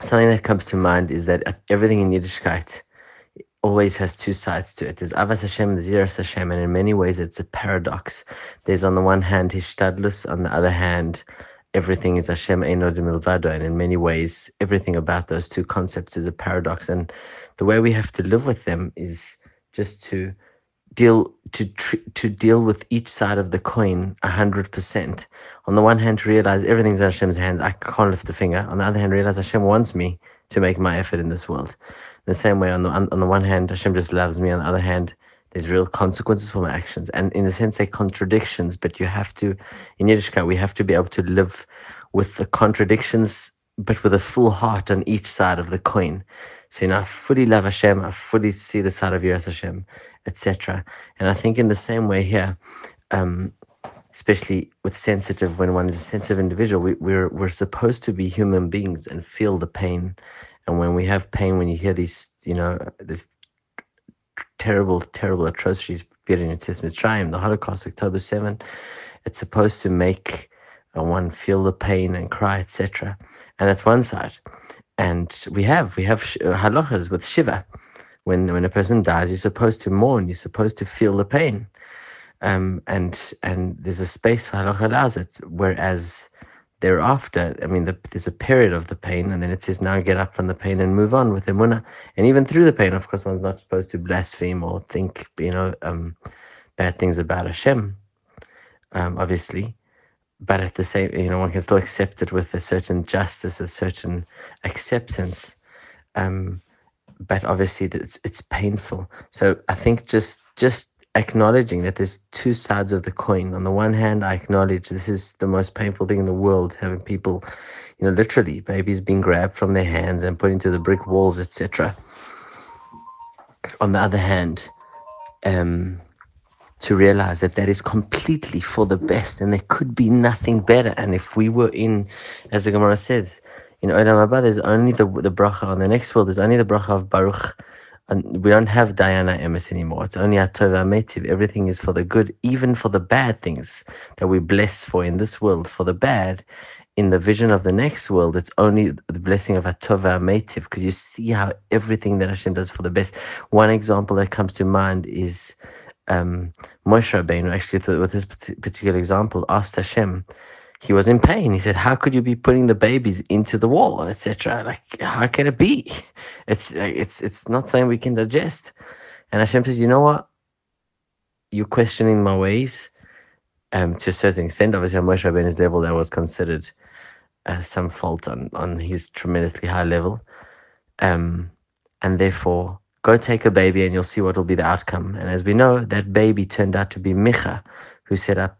something that comes to mind is that everything in Yiddishkeit always has two sides to it. There's Avas Hashem, there's Yiras Hashem, and in many ways it's a paradox. There's on the one hand Hishtadlus, on the other hand everything is Hashem Eino Milvado, and in many ways everything about those two concepts is a paradox. And the way we have to live with them is just to deal with each side of the coin 100%. On the one hand, to realize everything's in Hashem's hands. I can't lift a finger. On the other hand, realize Hashem wants me to make my effort in this world. In the same way, on the one hand, Hashem just loves me. On the other hand, there's real consequences for my actions. And in a sense, they're contradictions, but you have to, in Yiddishkeit, we have to be able to live with the contradictions, but with a full heart on each side of the coin. So, I fully love Hashem, I fully see the side of Yiras Hashem, etc. And I think in the same way here, especially with sensitive, when one is a sensitive individual, we're supposed to be human beings and feel the pain. And when we have pain, when you hear these, this terrible, terrible atrocities, be it in Yetzias Mitzrayim, the Holocaust, October 7, it's supposed to make one feel the pain and cry, etc. And that's one side. And we have halachas with Shiva. When a person dies, you're supposed to mourn, you're supposed to feel the pain. And there's a space for halacha allows it. Whereas thereafter, there's a period of the pain, and then it says now get up from the pain and move on with emunah. And even through the pain, of course, one's not supposed to blaspheme or think, bad things about Hashem, obviously. But at the same, one can still accept it with a certain justice, a certain acceptance. But obviously, it's painful. So I think just acknowledging that there's two sides of the coin. On the one hand, I acknowledge this is the most painful thing in the world, having people, literally, babies being grabbed from their hands and put into the brick walls, etc. On the other hand, to realize that is completely for the best, and there could be nothing better. And if we were in, as the Gemara says, in Olam Haba, there's only the bracha on the next world. There's only the bracha of Baruch, and we don't have Dayana Emes anymore. It's only Atov Ametiv. Everything is for the good, even for the bad things that we bless for in this world. For the bad, in the vision of the next world, it's only the blessing of Atov Ametiv, because you see how everything that Hashem does for the best. One example that comes to mind is Moshe Rabbeinu, actually, with this particular example, asked Hashem. He was in pain. He said, how could you be putting the babies into the wall, etc.? Like, how can it be? It's not something we can digest. And Hashem says, you know what? You're questioning my ways to a certain extent. Obviously, on Moshe Rabbeinu's level, that was considered some fault on his tremendously high level. And therefore, go take a baby and you'll see what will be the outcome. And as we know, that baby turned out to be Micha, who set up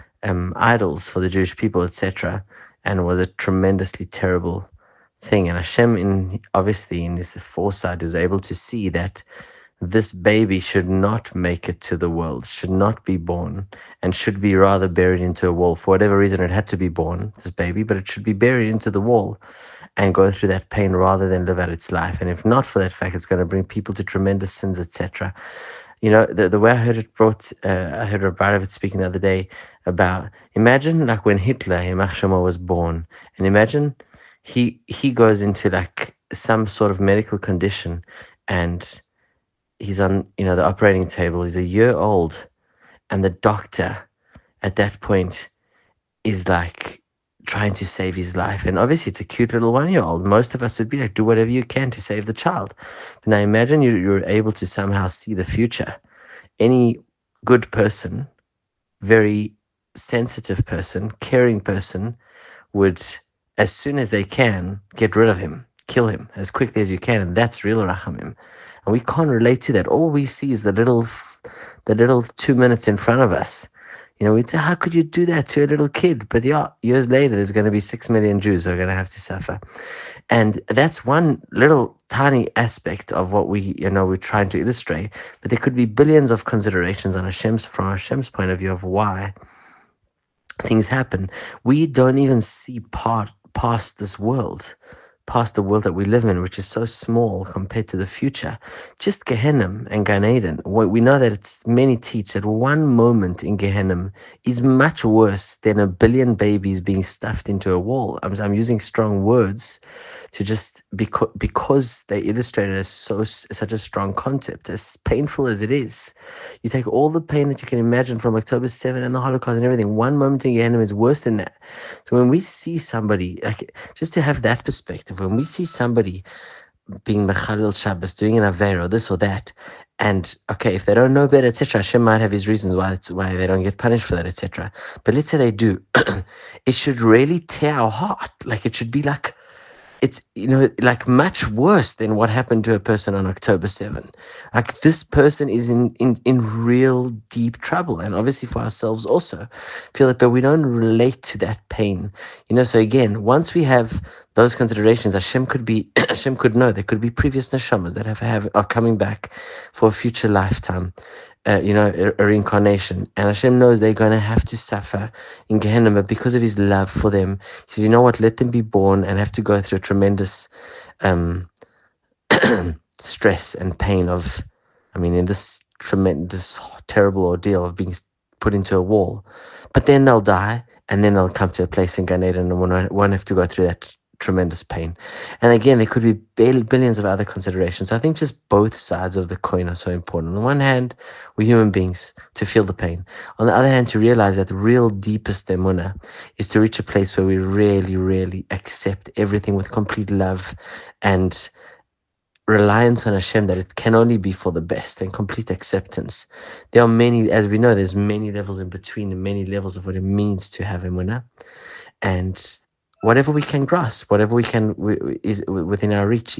idols for the Jewish people, etc., and was a tremendously terrible thing. And Hashem, obviously in his foresight, was able to see that this baby should not make it to the world, should not be born, and should be rather buried into a wall. For whatever reason, it had to be born, this baby, but it should be buried into the wall and go through that pain rather than live out its life. And if not for that fact, it's going to bring people to tremendous sins, etc. The way I heard it I heard Rabbi Baravitz speaking the other day about, imagine like when Hitler, Yamach Shemo, was born, and imagine he goes into like some sort of medical condition and he's on, the operating table, he's a year old, and the doctor at that point is like trying to save his life. And obviously it's a cute little 1-year-old. Most of us would be like, do whatever you can to save the child. But now imagine you're able to somehow see the future. Any good person, very sensitive person, caring person would, as soon as they can, get rid of him, kill him as quickly as you can. And that's real rachamim. And we can't relate to that. All we see is the little 2 minutes in front of us. We'd say, how could you do that to a little kid? But yeah, years later, there's going to be 6 million Jews who are going to have to suffer. And that's one little tiny aspect of what we're trying to illustrate. But there could be billions of considerations from Hashem's point of view of why things happen. We don't even see past this world, past the world that we live in, which is so small compared to the future. Just Gehenna and Gan Eden. We know that many teach that one moment in Gehenna is much worse than a billion babies being stuffed into a wall. I'm using strong words to just because they illustrate it as such a strong concept, as painful as it is. You take all the pain that you can imagine from October 7 and the Holocaust and everything. One moment in Gehenna is worse than that. So when we see somebody, like, just to have that perspective, when we see somebody being Mechalel Shabbos, doing an Avera, this or that, and okay, if they don't know better, etc., Hashem might have his reasons why they don't get punished for that, etc. But let's say they do, it should really tear our heart. Like, it should be like, it's, like, much worse than what happened to a person on October 7. Like, this person is in real deep trouble, and obviously for ourselves also feel it, but we don't relate to that pain. So again, once we have those considerations, Hashem could know there could be previous neshamas that are coming back for a future lifetime, a reincarnation, and Hashem knows they're going to have to suffer in Gehenna, but because of His love for them, He says, you know what, let them be born and have to go through a tremendous stress and pain in this tremendous, terrible ordeal of being put into a wall, but then they'll die, and then they'll come to a place in Gan Eden and won't have to go through that tremendous pain. And again, there could be billions of other considerations. I think just both sides of the coin are so important. On the one hand, we're human beings to feel the pain. On the other hand, to realize that the real deepest emunah is to reach a place where we really, really accept everything with complete love and reliance on Hashem, that it can only be for the best, and complete acceptance. There are many, as we know, there's many levels in between, and many levels of what it means to have emunah. And whatever we can grasp, whatever is within our reach,